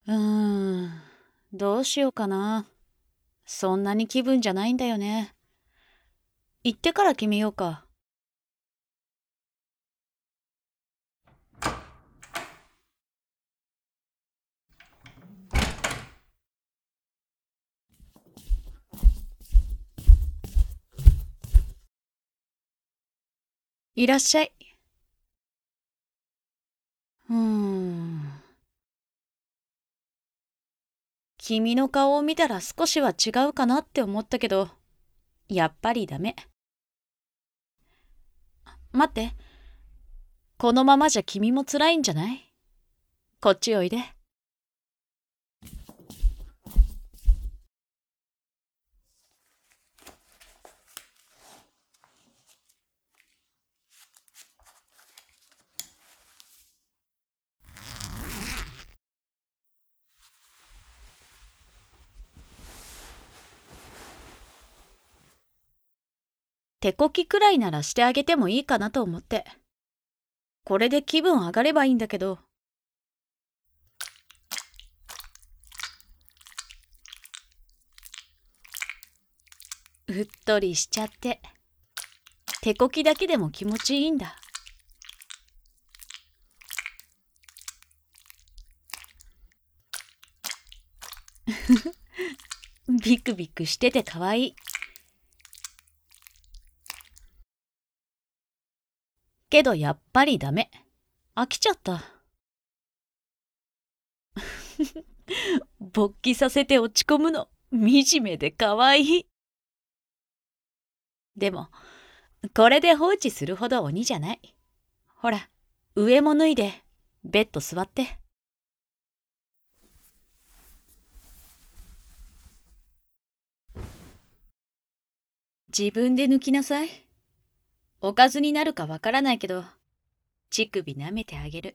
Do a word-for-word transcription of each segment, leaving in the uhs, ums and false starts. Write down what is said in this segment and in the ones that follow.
うーん、どうしようかな。そんなに気分じゃないんだよね。行ってから決めようか。いらっしゃい。うーん。君の顔を見たら少しは違うかなって思ったけど、やっぱりダメ。待って。このままじゃ君も辛いんじゃない？こっちおいで。手こきくらいならしてあげてもいいかなと思って。これで気分上がればいいんだけど。うっとりしちゃって。手こきだけでも気持ちいいんだ。ビクビクしててかわいい。けどやっぱりダメ。飽きちゃった。勃起させて落ち込むの惨めでかわいい。でもこれで放置するほど鬼じゃない。ほら、上も脱いでベッド座って。自分で抜きなさい。おかずになるかわからないけど、乳首舐めてあげる。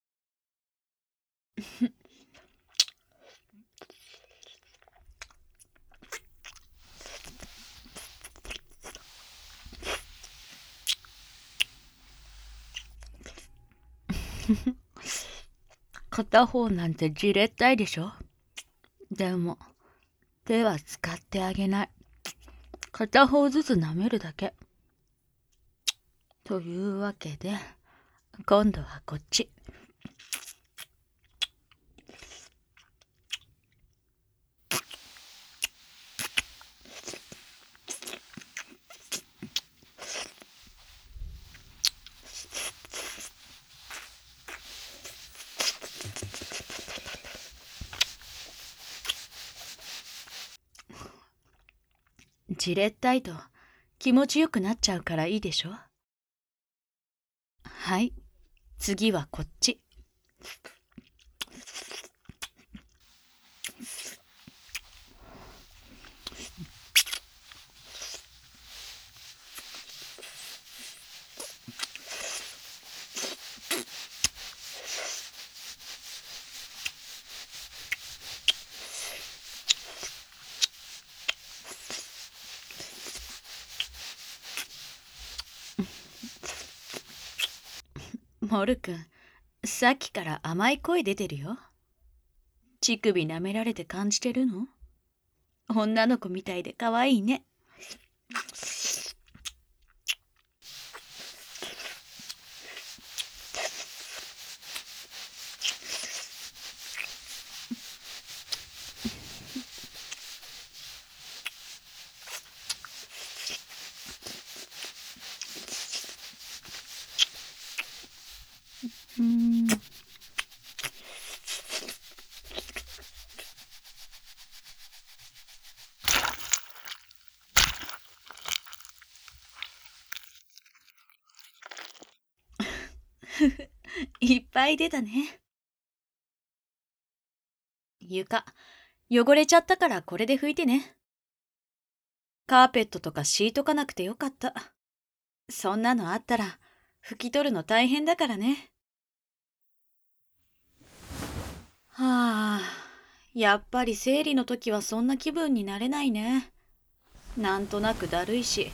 片方なんてじれったいでしょ。でも手は使ってあげない。片方ずつ舐めるだけ。というわけで今度はこっち。じれったいと気持ちよくなっちゃうからいいでしょ。はい、次はこっち。モルくん、さっきから甘い声出てるよ。乳首舐められて感じてるの？女の子みたいで可愛いね。うーん。いっぱい出たね。床、汚れちゃったからこれで拭いてね。カーペットとか敷いとかなくてよかった。そんなのあったら拭き取るの大変だからね。はあ、やっぱり生理の時はそんな気分になれないね。なんとなくだるいし。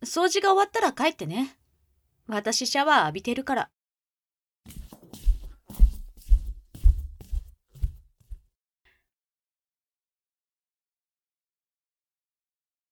掃除が終わったら帰ってね。私シャワー浴びてるから。